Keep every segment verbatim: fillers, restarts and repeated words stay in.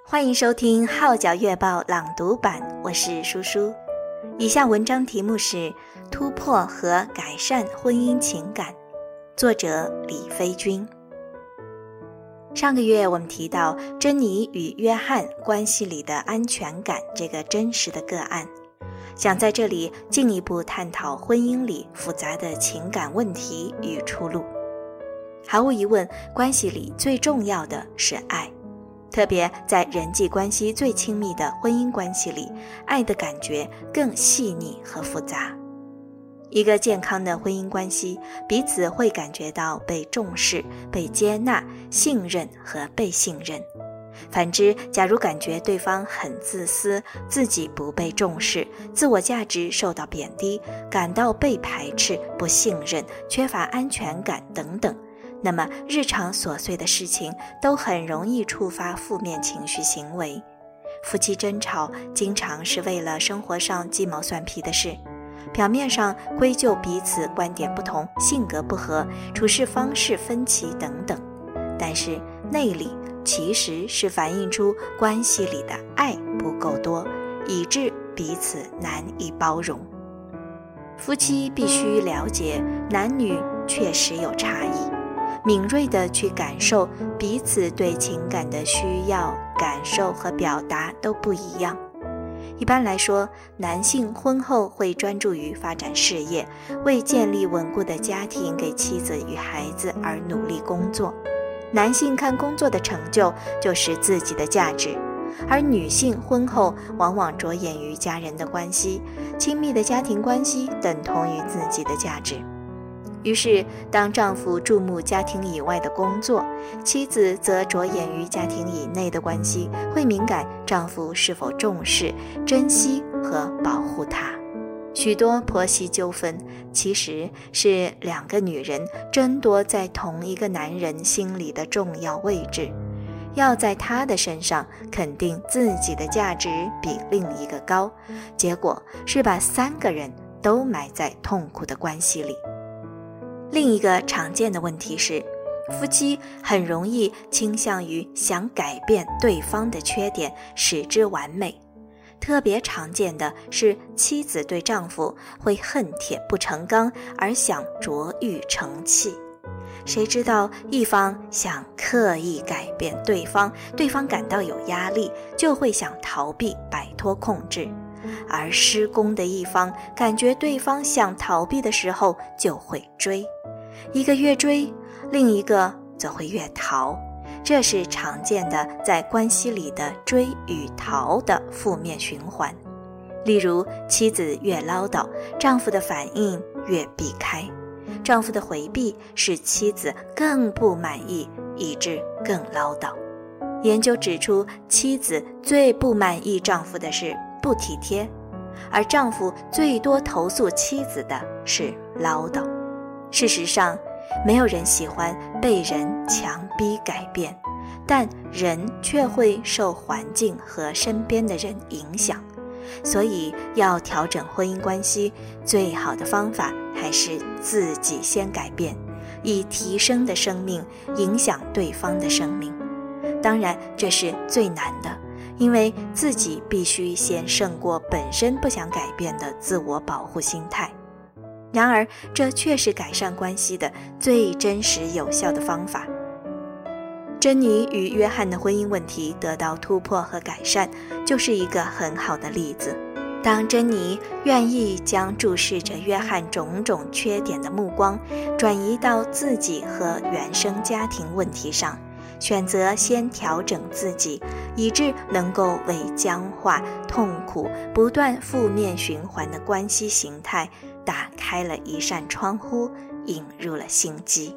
欢迎收听号角月报朗读版，我是舒舒。以下文章题目是突破和改善婚姻情感，作者李飞君。上个月我们提到珍妮与约翰关系里的安全感这个真实的个案，想在这里进一步探讨婚姻里复杂的情感问题与出路。毫无疑问，关系里最重要的是爱，特别在人际关系最亲密的婚姻关系里，爱的感觉更细腻和复杂。一个健康的婚姻关系，彼此会感觉到被重视、被接纳、信任和被信任。反之，假如感觉对方很自私，自己不被重视，自我价值受到贬低，感到被排斥、不信任、缺乏安全感等等，那么日常琐碎的事情都很容易触发负面情绪行为。夫妻争吵经常是为了生活上鸡毛蒜皮的事，表面上归咎彼此观点不同、性格不合、处事方式分歧等等，但是内里其实是反映出关系里的爱不够多，以致彼此难以包容。夫妻必须了解男女确实有差异，敏锐地去感受彼此对情感的需要、感受和表达都不一样。一般来说，男性婚后会专注于发展事业，为建立稳固的家庭给妻子与孩子而努力工作。男性看工作的成就就是自己的价值，而女性婚后往往着眼于家人的关系，亲密的家庭关系等同于自己的价值。于是当丈夫注目家庭以外的工作，妻子则着眼于家庭以内的关系，会敏感丈夫是否重视、珍惜和保护她。许多婆媳纠纷其实是两个女人争夺在同一个男人心里的重要位置，要在他的身上肯定自己的价值比另一个高，结果是把三个人都埋在痛苦的关系里。另一个常见的问题是，夫妻很容易倾向于想改变对方的缺点，使之完美。特别常见的是，妻子对丈夫会恨铁不成钢，而想琢玉成器。谁知道一方想刻意改变对方，对方感到有压力，就会想逃避，摆脱控制。而施攻的一方感觉对方想逃避的时候，就会追，一个越追，另一个则会越逃。这是常见的在关系里的追与逃的负面循环。例如，妻子越唠叨，丈夫的反应越避开，丈夫的回避使妻子更不满意，以致更唠叨。研究指出，妻子最不满意丈夫的是不体贴，而丈夫最多投诉妻子的是唠叨。事实上，没有人喜欢被人强逼改变，但人却会受环境和身边的人影响。所以要调整婚姻关系，最好的方法还是自己先改变，以提升的生命影响对方的生命。当然，这是最难的，因为自己必须先胜过本身不想改变的自我保护心态。然而，这却是改善关系的最真实有效的方法。珍妮与约翰的婚姻问题得到突破和改善，就是一个很好的例子。当珍妮愿意将注视着约翰种种缺点的目光转移到自己和原生家庭问题上，选择先调整自己，以致能够为僵化、痛苦、不断负面循环的关系形态打开了一扇窗户，引入了新机。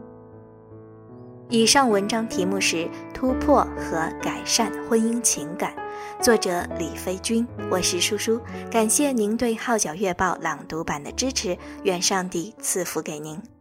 以上文章题目是突破和改善婚姻情感，作者李飞君，我是舒舒，感谢您对号角月报朗读版的支持，愿上帝赐福给您。